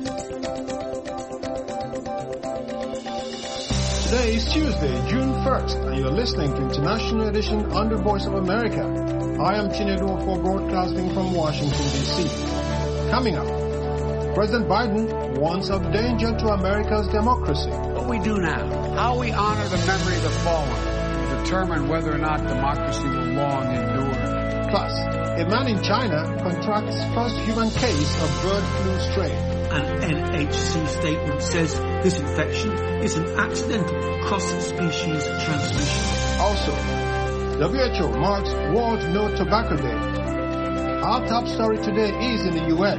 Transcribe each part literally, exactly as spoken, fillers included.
Today is Tuesday, June first, and you're listening to International Edition on the Voice of America. I am Chinedu for broadcasting from Washington, D C. Coming up, President Biden warns of danger to America's democracy. What we do now, how we honor the memory of the fallen, will determine whether or not democracy will long endure. Plus, a man in China contracts first human case of bird flu strain. An N H C statement says this infection is an accidental cross-species transmission. Also, W H O marks World No Tobacco Day. Our top story today is in the U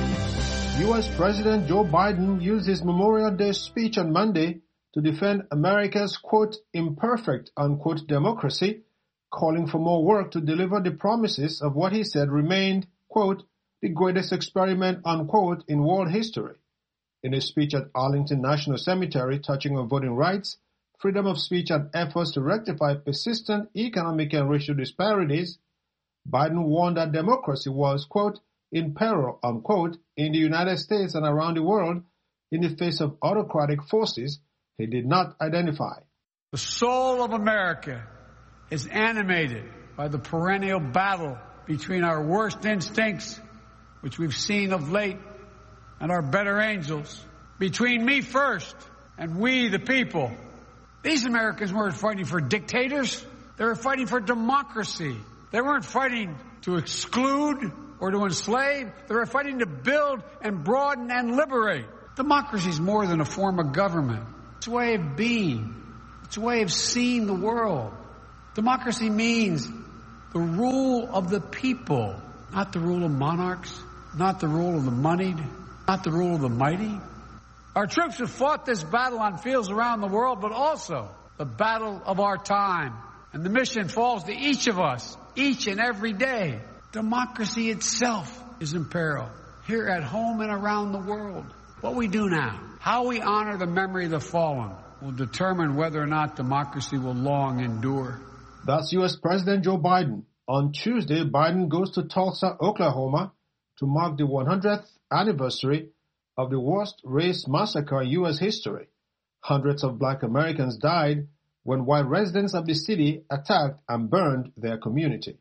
S. U S President Joe Biden used his Memorial Day speech on Monday to defend America's, quote, imperfect, unquote, democracy, calling for more work to deliver the promises of what he said remained, quote, the greatest experiment, unquote, in world history. In a speech at Arlington National Cemetery touching on voting rights, freedom of speech, and efforts to rectify persistent economic and racial disparities, Biden warned that democracy was, quote, in peril, unquote, in the United States and around the world in the face of autocratic forces he did not identify. The soul of America is animated by the perennial battle between our worst instincts, which we've seen of late, and our better angels, between me first and we the people. These Americans weren't fighting for dictators. They were fighting for democracy. They weren't fighting to exclude or to enslave. They were fighting to build and broaden and liberate. Democracy is more than a form of government. It's a way of being. It's a way of seeing the world. Democracy means the rule of the people, not the rule of monarchs, not the rule of the moneyed, not the rule of the mighty. Our troops have fought this battle on fields around the world, but also the battle of our time. And the mission falls to each of us, each and every day. Democracy itself is in peril, here at home and around the world. What we do now, how we honor the memory of the fallen, will determine whether or not democracy will long endure. That's U S President Joe Biden. On Tuesday, Biden goes to Tulsa, Oklahoma, to mark the one hundredth anniversary of the worst race massacre in U S history. Hundreds of black Americans died when white residents of the city attacked and burned their community.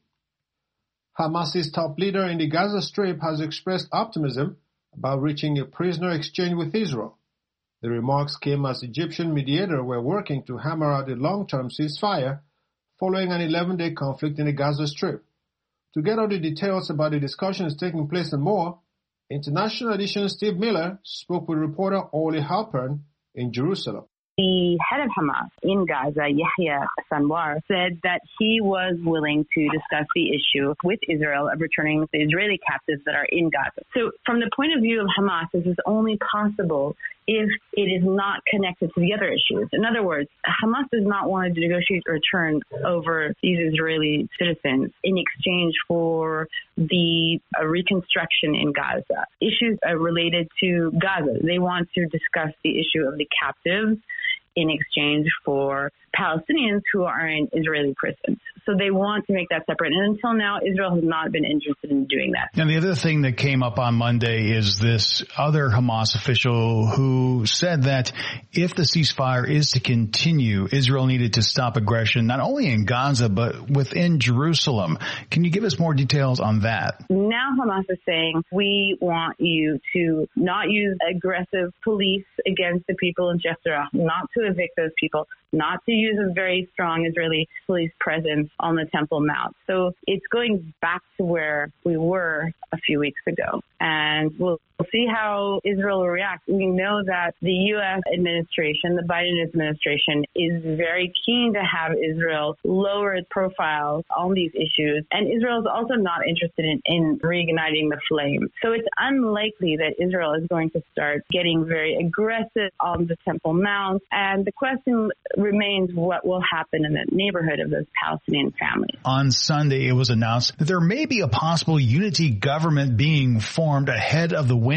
Hamas's top leader in the Gaza Strip has expressed optimism about reaching a prisoner exchange with Israel. The remarks came as Egyptian mediators were working to hammer out a long-term ceasefire following an eleven-day conflict in the Gaza Strip. To get all the details about the discussions taking place and more, International Edition's Steve Miller spoke with reporter Orly Halpern in Jerusalem. The head of Hamas in Gaza, Yahya Sinwar, said that he was willing to discuss the issue with Israel of returning the Israeli captives that are in Gaza. So from the point of view of Hamas, this is only possible if it is not connected to the other issues. In other words, Hamas does not want to negotiate a return over these Israeli citizens in exchange for the uh, reconstruction in Gaza. Issues uh, related to Gaza. They want to discuss the issue of the captives in exchange for Palestinians who are in Israeli prisons. So they want to make that separate. And until now, Israel has not been interested in doing that. And the other thing that came up on Monday is this other Hamas official who said that if the ceasefire is to continue, Israel needed to stop aggression, not only in Gaza, but within Jerusalem. Can you give us more details on that? Now Hamas is saying, we want you to not use aggressive police against the people in Jaffa, not to evict those people, not to use a very strong Israeli police presence on the Temple Mount. So it's going back to where we were a few weeks ago. And we'll see how Israel will react. We know that the U S administration, the Biden administration, is very keen to have Israel lower its profile on these issues. And Israel is also not interested in, in reigniting the flame. So it's unlikely that Israel is going to start getting very aggressive on the Temple Mount. And the question remains what will happen in the neighborhood of those Palestinian families. On Sunday, it was announced that there may be a possible unity government being formed ahead of the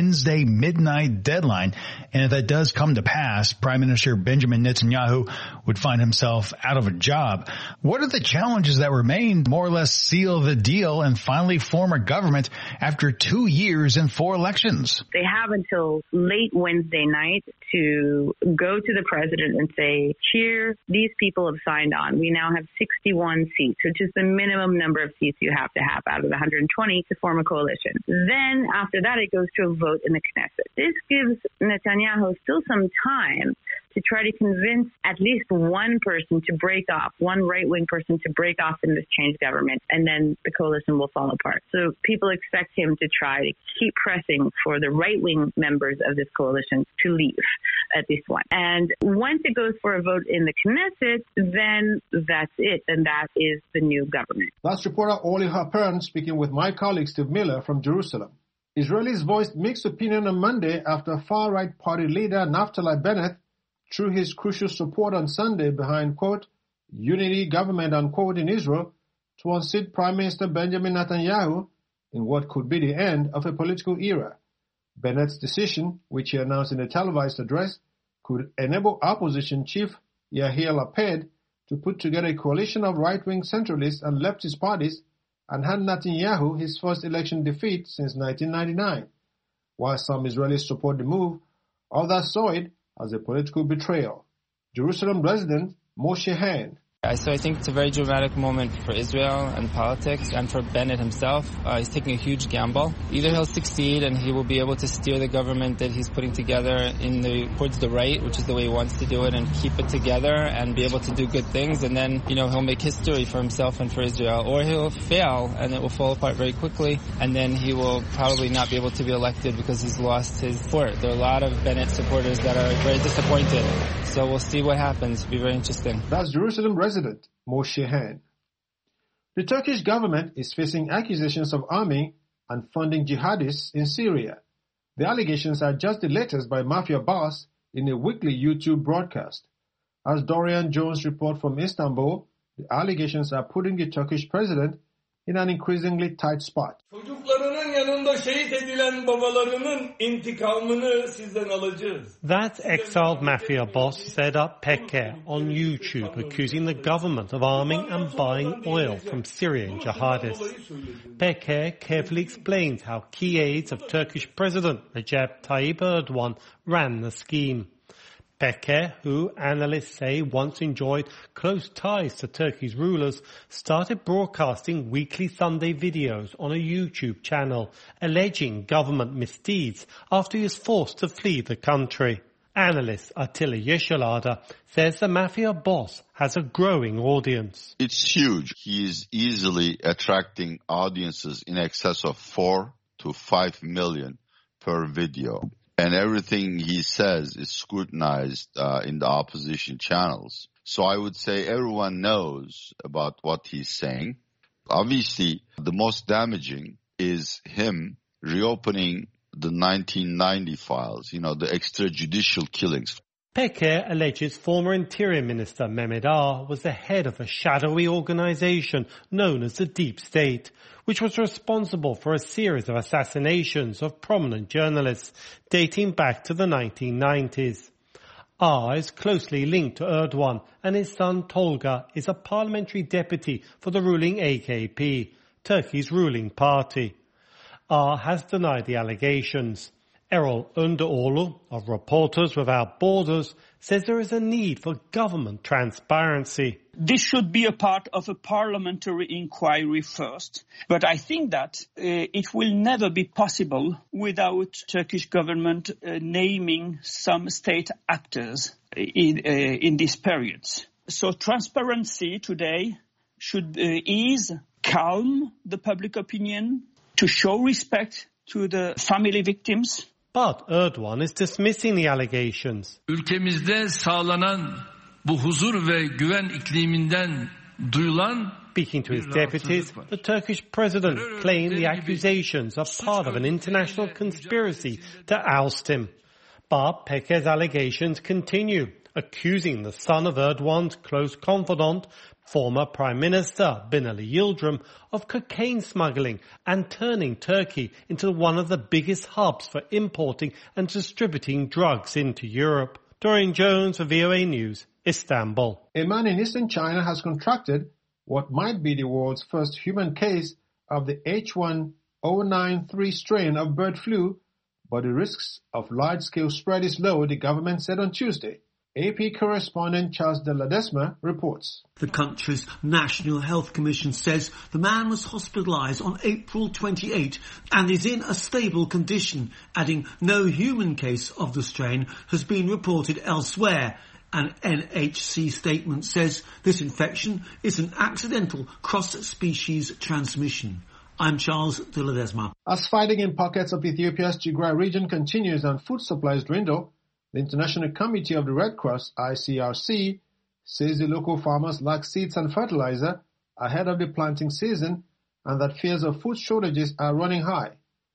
Wednesday midnight deadline. And if that does come to pass, Prime Minister Benjamin Netanyahu would find himself out of a job. What are the challenges that remain to more or less seal the deal and finally form a government after two years and four elections? They have until late Wednesday night to go to the president and say, here, these people have signed on. We now have sixty-one seats, which is the minimum number of seats you have to have out of the one hundred twenty to form a coalition. Then after that, it goes to a vote in the Knesset. This gives Netanyahu still some time to try to convince at least one person to break off, one right-wing person to break off in this changed government, and then the coalition will fall apart. So people expect him to try to keep pressing for the right-wing members of this coalition to leave, at least one. And once it goes for a vote in the Knesset, then that's it, and that is the new government. That's reporter Orly Harpern speaking with my colleague Steve Miller from Jerusalem. Israelis voiced mixed opinion on Monday after far-right party leader Naftali Bennett threw his crucial support on Sunday behind, quote, unity government, unquote, in Israel to unseat Prime Minister Benjamin Netanyahu in what could be the end of a political era. Bennett's decision, which he announced in a televised address, could enable opposition chief Yair Lapid to put together a coalition of right-wing centralists and leftist parties and hand Netanyahu his first election defeat since nineteen ninety-nine. While some Israelis support the move, others saw it as a political betrayal. Jerusalem resident Moshe Hain. So I think it's a very dramatic moment for Israel and politics and for Bennett himself. Uh, he's taking a huge gamble. Either he'll succeed and he will be able to steer the government that he's putting together in the towards the right, which is the way he wants to do it, and keep it together and be able to do good things. And then, you know, he'll make history for himself and for Israel. Or he'll fail and it will fall apart very quickly. And then he will probably not be able to be elected because he's lost his support. There are a lot of Bennett supporters that are very disappointed. So we'll see what happens. It'll be very interesting. That's Jerusalem resident Moshe Hain. The Turkish government is facing accusations of arming and funding jihadists in Syria. The allegations are just the latest by mafia boss in a weekly YouTube broadcast. As Dorian Jones reports from Istanbul, the allegations are putting the Turkish president in an increasingly tight spot. That exiled mafia boss said up Peker on YouTube, accusing the government of arming and buying oil from Syrian jihadists. Peker carefully explains how key aides of Turkish President Recep Tayyip Erdogan ran the scheme. Peker, who analysts say once enjoyed close ties to Turkey's rulers, started broadcasting weekly Sunday videos on a YouTube channel alleging government misdeeds after he was forced to flee the country. Analyst Attila Yeşilada says the mafia boss has a growing audience. It's huge. He is easily attracting audiences in excess of four to five million per video. And everything he says is scrutinized uh, in the opposition channels. So I would say everyone knows about what he's saying. Obviously, the most damaging is him reopening the nineteen ninety files, you know, the extrajudicial killings. Peker alleges former Interior Minister Mehmet Ağar was the head of a shadowy organization known as the Deep State, which was responsible for a series of assassinations of prominent journalists dating back to the nineteen nineties. Ağar is closely linked to Erdogan, and his son Tolga is a parliamentary deputy for the ruling A K P, Turkey's ruling party. Ağar has denied the allegations. Erol Önderoğlu of Reporters Without Borders says there is a need for government transparency. This should be a part of a parliamentary inquiry first. But I think that uh, it will never be possible without Turkish government uh, naming some state actors in, uh, in these periods. So transparency today should uh, ease, calm the public opinion, to show respect to the family victims. But Erdogan is dismissing the allegations. Ülkemizde sağlanan bu huzur ve güven ikliminden duyulan Speaking to his deputies, the Turkish president claimed the accusations are part of an international conspiracy to oust him. But Peker's allegations continue, accusing the son of Erdogan's close confidant, former Prime Minister Binali Yildirim of cocaine smuggling and turning Turkey into one of the biggest hubs for importing and distributing drugs into Europe. Dorian Jones for V O A News, Istanbul. A man in eastern China has contracted what might be the world's first human case of the H one N ninety-three strain of bird flu, but the risks of large-scale spread is low, the government said on Tuesday. A P correspondent Charles de Ledesma reports. The country's National Health Commission says the man was hospitalised on April twenty-eighth and is in a stable condition, adding no human case of the strain has been reported elsewhere. An N H C statement says this infection is an accidental cross-species transmission. I'm Charles de Ledesma. As fighting in pockets of Ethiopia's Tigray region continues and food supplies dwindle, the International Committee of the Red Cross, I C R C, says the local farmers lack seeds and fertilizer ahead of the planting season and that fears of food shortages are running high.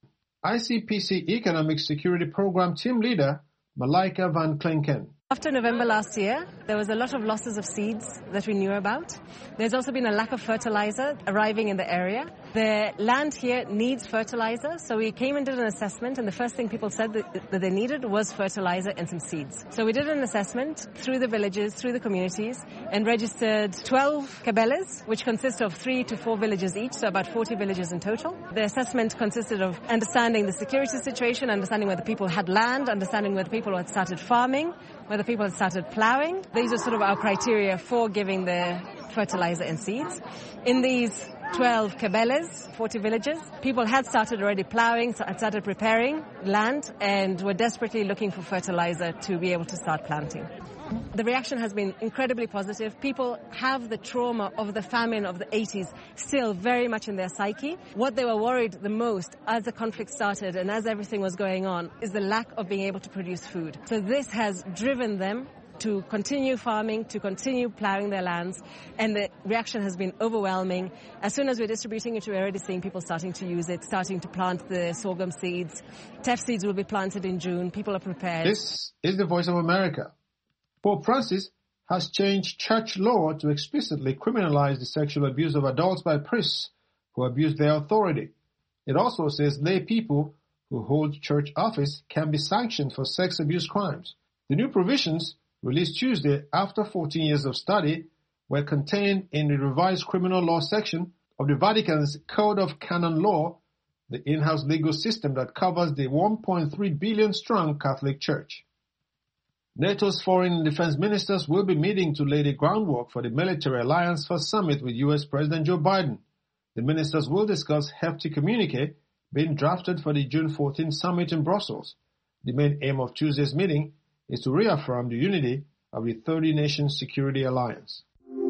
I C P C Economic Security Program Team Leader Malaika Van Klinken. After November last year, there was a lot of losses of seeds that we knew about. There's also been a lack of fertilizer arriving in the area. The land here needs fertilizer, so we came and did an assessment, and the first thing people said that, that they needed was fertilizer and some seeds. So we did an assessment through the villages, through the communities, and registered twelve kabelas, which consist of three to four villages each, so about forty villages in total. The assessment consisted of understanding the security situation, understanding whether people had land, understanding whether people had started farming, whether people had started ploughing. These are sort of our criteria for giving the fertilizer and seeds. In these twelve kabelas, forty villages, people had started already ploughing, had started preparing land, and were desperately looking for fertilizer to be able to start planting. The reaction has been incredibly positive. People have the trauma of the famine of the eighties still very much in their psyche. What they were worried the most as the conflict started and as everything was going on is the lack of being able to produce food. So this has driven them to continue farming, to continue ploughing their lands, and the reaction has been overwhelming. As soon as we're distributing it, we're already seeing people starting to use it, starting to plant the sorghum seeds. Teff seeds will be planted in June. People are prepared. This is the Voice of America. Pope Francis has changed church law to explicitly criminalize the sexual abuse of adults by priests who abuse their authority. It also says lay people who hold church office can be sanctioned for sex abuse crimes. The new provisions, released Tuesday after fourteen years of study, were contained in the revised criminal law section of the Vatican's Code of Canon Law, the in-house legal system that covers the one point three billion strong Catholic Church. NATO's foreign and defense ministers will be meeting to lay the groundwork for the military alliance first summit with U S President Joe Biden. The ministers will discuss hefty communique being drafted for the June fourteenth summit in Brussels. The main aim of Tuesday's meeting is to reaffirm the unity of the thirty-nation security alliance.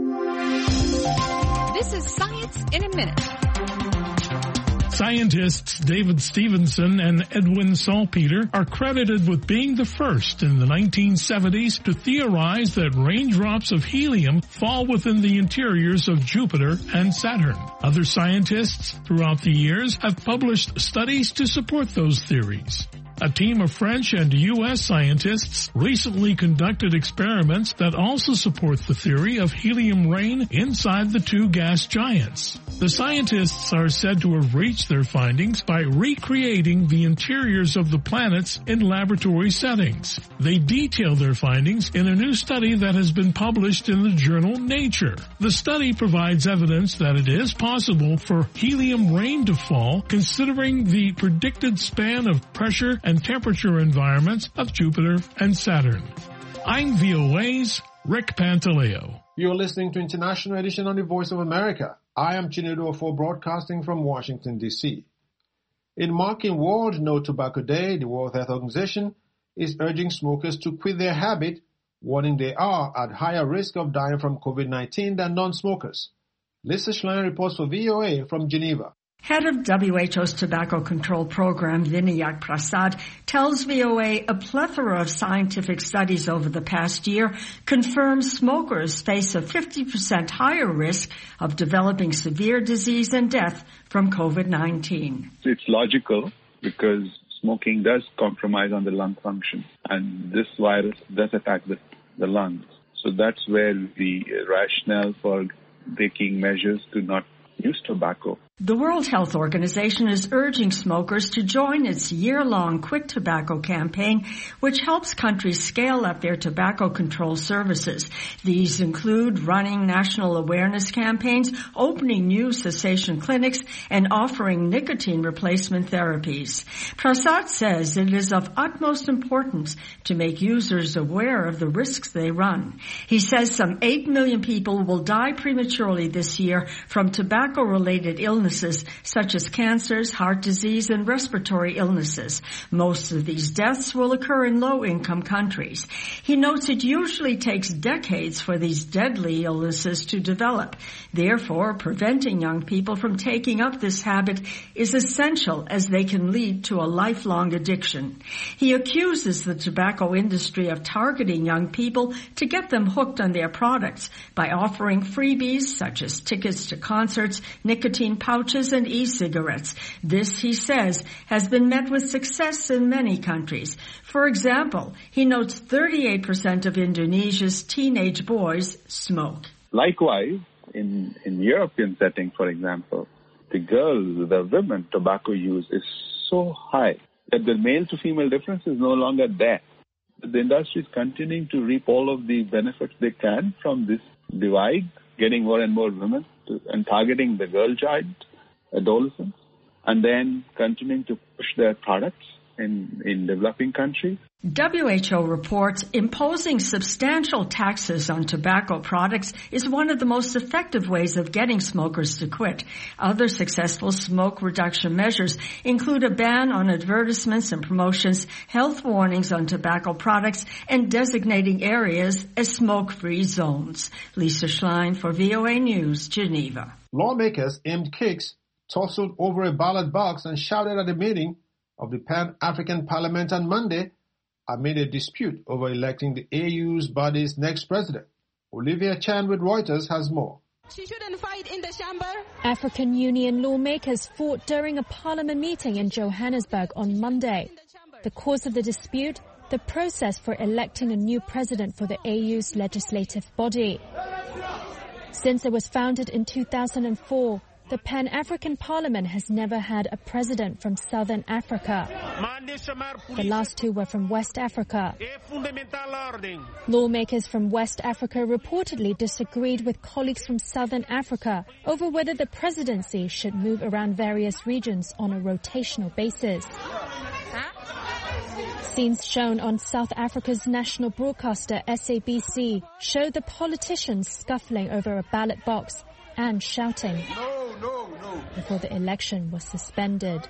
This is Science in a Minute. Scientists David Stevenson and Edwin Salpeter are credited with being the first in the nineteen seventies to theorize that raindrops of helium fall within the interiors of Jupiter and Saturn. Other scientists throughout the years have published studies to support those theories. A team of French and U S scientists recently conducted experiments that also support the theory of helium rain inside the two gas giants. The scientists are said to have reached their findings by recreating the interiors of the planets in laboratory settings. They detail their findings in a new study that has been published in the journal Nature. The study provides evidence that it is possible for helium rain to fall considering the predicted span of pressure and and temperature environments of Jupiter and Saturn. I'm V O A's Rick Pantaleo. You're listening to International Edition on the Voice of America. I am Chinedu Ofo, broadcasting from Washington, D C. In marking World No Tobacco Day, the World Health Organization is urging smokers to quit their habit, warning they are at higher risk of dying from COVID nineteen than non-smokers. Lisa Schlein reports for V O A from Geneva. Head of W H O's Tobacco Control Program, Vinayak Prasad, tells V O A a plethora of scientific studies over the past year confirm smokers face a fifty percent higher risk of developing severe disease and death from COVID nineteen. It's logical because smoking does compromise on the lung function, and this virus does attack the, the lungs. So that's where the rationale for taking measures to not use tobacco. The World Health Organization is urging smokers to join its year-long Quit Tobacco campaign, which helps countries scale up their tobacco control services. These include running national awareness campaigns, opening new cessation clinics, and offering nicotine replacement therapies. Prasad says it is of utmost importance to make users aware of the risks they run. He says some eight million people will die prematurely this year from tobacco-related illnesses such as cancers, heart disease, and respiratory illnesses. Most of these deaths will occur in low-income countries. He notes it usually takes decades for these deadly illnesses to develop. Therefore, preventing young people from taking up this habit is essential, as they can lead to a lifelong addiction. He accuses the tobacco industry of targeting young people to get them hooked on their products by offering freebies such as tickets to concerts, nicotine pouches, and e-cigarettes. This, he says, has been met with success in many countries. For example, he notes thirty-eight percent of Indonesia's teenage boys smoke. Likewise, in, in European setting, for example, the girls, the women tobacco use is so high that the male to female difference is no longer there. The industry is continuing to reap all of the benefits they can from this divide, getting more and more women to, and targeting the girl child, adolescents, and then continuing to push their products in, in developing countries. W H O reports imposing substantial taxes on tobacco products is one of the most effective ways of getting smokers to quit. Other successful smoke reduction measures include a ban on advertisements and promotions, health warnings on tobacco products, and designating areas as smoke-free zones. Lisa Schlein for V O A News, Geneva. Lawmakers aimed kicks, tussled over a ballot box, and shouted at a meeting of the Pan-African Parliament on Monday amid a dispute over electing the A U's body's next president. Olivia Chan with Reuters has more. She shouldn't fight in the chamber. African Union lawmakers fought during a parliament meeting in Johannesburg on Monday. The cause of the dispute, the process for electing a new president for the A U's legislative body. Since it was founded in two thousand four, the Pan-African Parliament has never had a president from Southern Africa. The last two were from West Africa. Lawmakers from West Africa reportedly disagreed with colleagues from Southern Africa over whether the presidency should move around various regions on a rotational basis. Scenes shown on South Africa's national broadcaster S A B C showed the politicians scuffling over a ballot box and shouting no, no, no. before the election was suspended.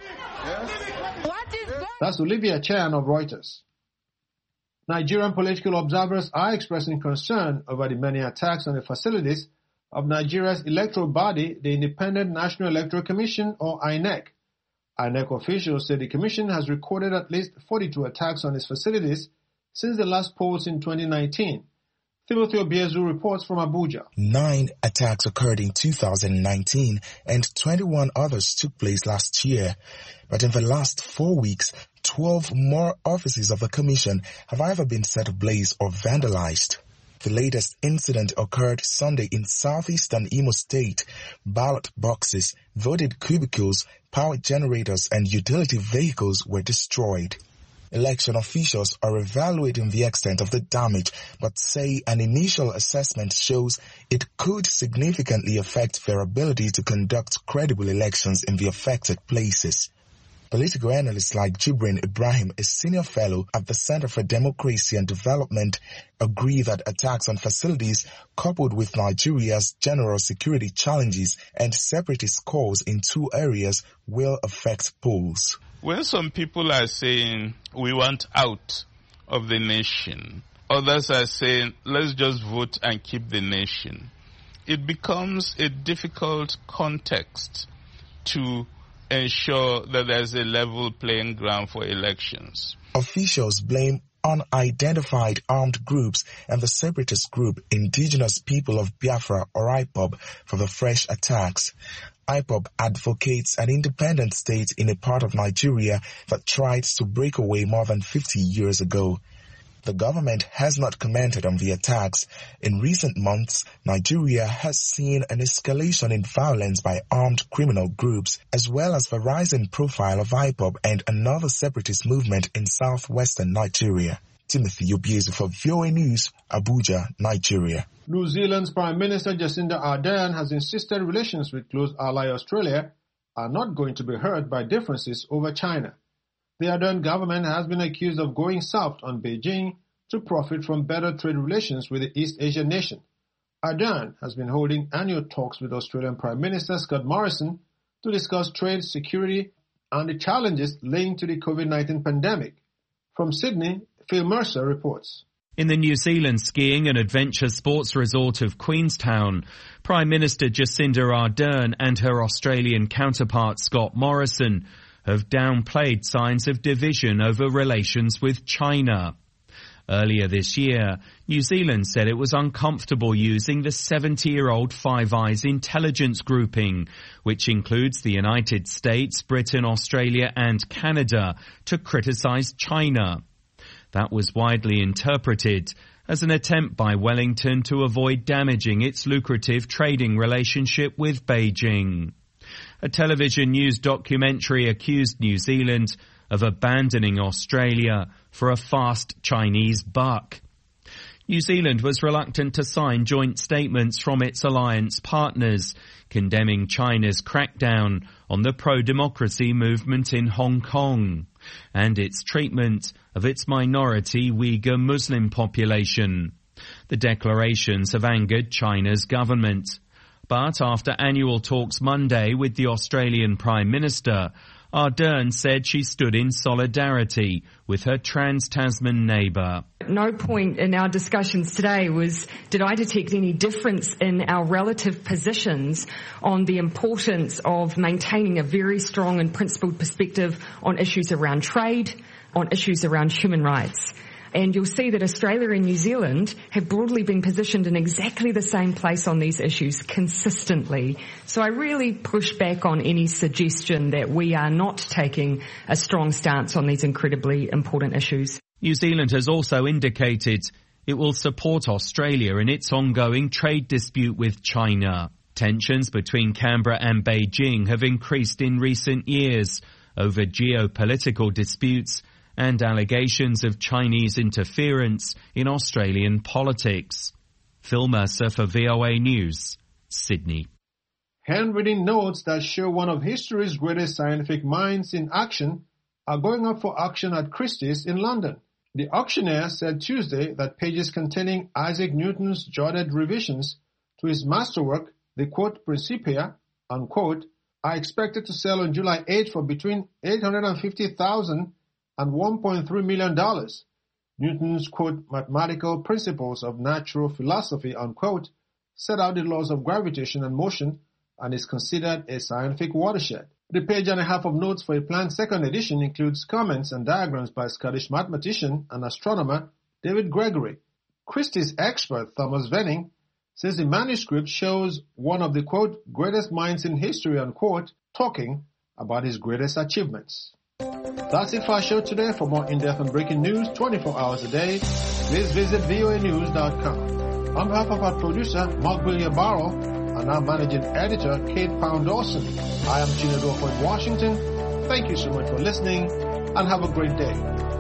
That's Olivia Chan of Reuters. Nigerian political observers are expressing concern over the many attacks on the facilities of Nigeria's electoral body, the Independent National Electoral Commission, or I N E C. I N E C officials say the commission has recorded at least forty-two attacks on its facilities since the last polls in twenty nineteen. Timothy Obiezu reports from Abuja. Nine attacks occurred in two thousand nineteen and twenty-one others took place last year. But in the last four weeks, twelve more offices of the commission have either been set ablaze or vandalized. The latest incident occurred Sunday in southeastern Imo State. Ballot boxes, voted cubicles, power generators, and utility vehicles were destroyed. Election officials are evaluating the extent of the damage, but say an initial assessment shows it could significantly affect their ability to conduct credible elections in the affected places. Political analysts like Jibrin Ibrahim, a senior fellow at the Center for Democracy and Development, agree that attacks on facilities coupled with Nigeria's general security challenges and separatist calls in two areas will affect polls. When some people are saying we want out of the nation, others are saying let's just vote and keep the nation, it becomes a difficult context to ensure that there's a level playing ground for elections. Officials blame unidentified armed groups and the separatist group Indigenous People of Biafra, or I P O B, for the fresh attacks. I P O B advocates an independent state in a part of Nigeria that tried to break away more than fifty years ago. The government has not commented on the attacks. In recent months, Nigeria has seen an escalation in violence by armed criminal groups, as well as the rising profile of I P O B and another separatist movement in southwestern Nigeria. Timothy Obiezu for V O A News, Abuja, Nigeria. New Zealand's Prime Minister Jacinda Ardern has insisted relations with close ally Australia are not going to be hurt by differences over China. The Ardern government has been accused of going soft on Beijing to profit from better trade relations with the East Asian nation. Ardern has been holding annual talks with Australian Prime Minister Scott Morrison to discuss trade, security, and the challenges linked to the COVID nineteen pandemic. From Sydney, Phil Mercer reports. In the New Zealand skiing and adventure sports resort of Queenstown, Prime Minister Jacinda Ardern and her Australian counterpart Scott Morrison have downplayed signs of division over relations with China. Earlier this year, New Zealand said it was uncomfortable using the seventy-year-old Five Eyes intelligence grouping, which includes the United States, Britain, Australia and Canada, to criticise China. That was widely interpreted as an attempt by Wellington to avoid damaging its lucrative trading relationship with Beijing. A television news documentary accused New Zealand of abandoning Australia for a fast Chinese buck. New Zealand was reluctant to sign joint statements from its alliance partners, condemning China's crackdown on the pro-democracy movement in Hong Kong and its treatment of its minority Uyghur Muslim population. The declarations have angered China's government. But after annual talks Monday with the Australian Prime Minister, Ardern said she stood in solidarity with her trans-Tasman neighbour. No point in our discussions today was, did I detect any difference in our relative positions on the importance of maintaining a very strong and principled perspective on issues around trade, on issues around human rights. And you'll see that Australia and New Zealand have broadly been positioned in exactly the same place on these issues consistently. So I really push back on any suggestion that we are not taking a strong stance on these incredibly important issues. New Zealand has also indicated it will support Australia in its ongoing trade dispute with China. Tensions between Canberra and Beijing have increased in recent years over geopolitical disputes and allegations of Chinese interference in Australian politics. Phil Mercer for V O A News, Sydney. Handwritten notes that show one of history's greatest scientific minds in action are going up for auction at Christie's in London. The auctioneer said Tuesday that pages containing Isaac Newton's jotted revisions to his masterwork, the quote Principia, unquote, are expected to sell on July eighth for between eight hundred fifty thousand dollars and one point three million dollars. Newton's, quote, mathematical principles of natural philosophy, unquote, set out the laws of gravitation and motion and is considered a scientific watershed. The page and a half of notes for a planned second edition includes comments and diagrams by Scottish mathematician and astronomer David Gregory. Christie's expert Thomas Venning says the manuscript shows one of the, quote, greatest minds in history, unquote, talking about his greatest achievements. That's it for our show today. For more in-depth and breaking news twenty-four hours a day, please visit V O A news dot com. On behalf of our producer, Mark Barrow, and our managing editor, Kate Pound Dawson, I am Gina Dorford in Washington. Thank you so much for listening, and have a great day.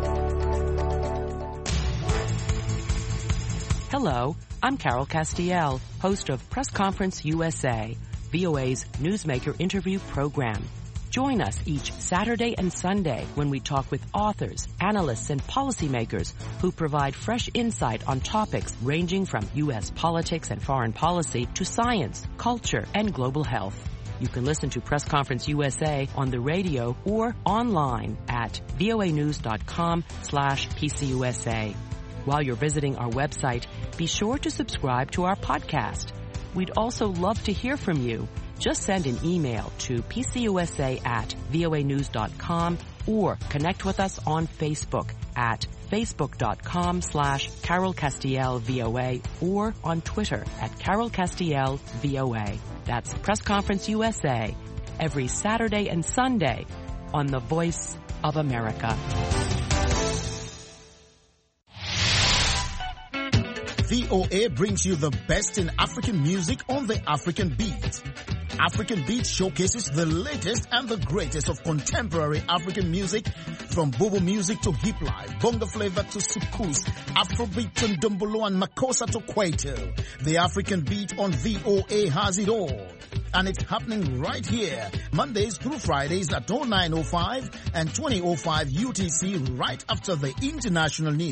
Hello, I'm Carol Castiel, host of Press Conference U S A, V O A's newsmaker interview program. Join us each Saturday and Sunday when we talk with authors, analysts, and policymakers who provide fresh insight on topics ranging from U S politics and foreign policy to science, culture, and global health. You can listen to Press Conference U S A on the radio or online at voanews.com slash PCUSA. While you're visiting our website, be sure to subscribe to our podcast. We'd also love to hear from you. Just send an email to pcusa at voanews.com or connect with us on Facebook at facebook.com slash Carol Castiel VOA or on Twitter at Carol Castiel VOA. That's Press Conference U S A every Saturday and Sunday on the Voice of America. V O A brings you the best in African music on the African Beat. African Beat showcases the latest and the greatest of contemporary African music, from Bobo music to hip life, bongo flavor to soukous, Afrobeat to Ndombolo and Makossa to Kwaito. The African Beat on V O A has it all. And it's happening right here, Mondays through Fridays at oh nine oh five and twenty oh five U T C, right after the international news.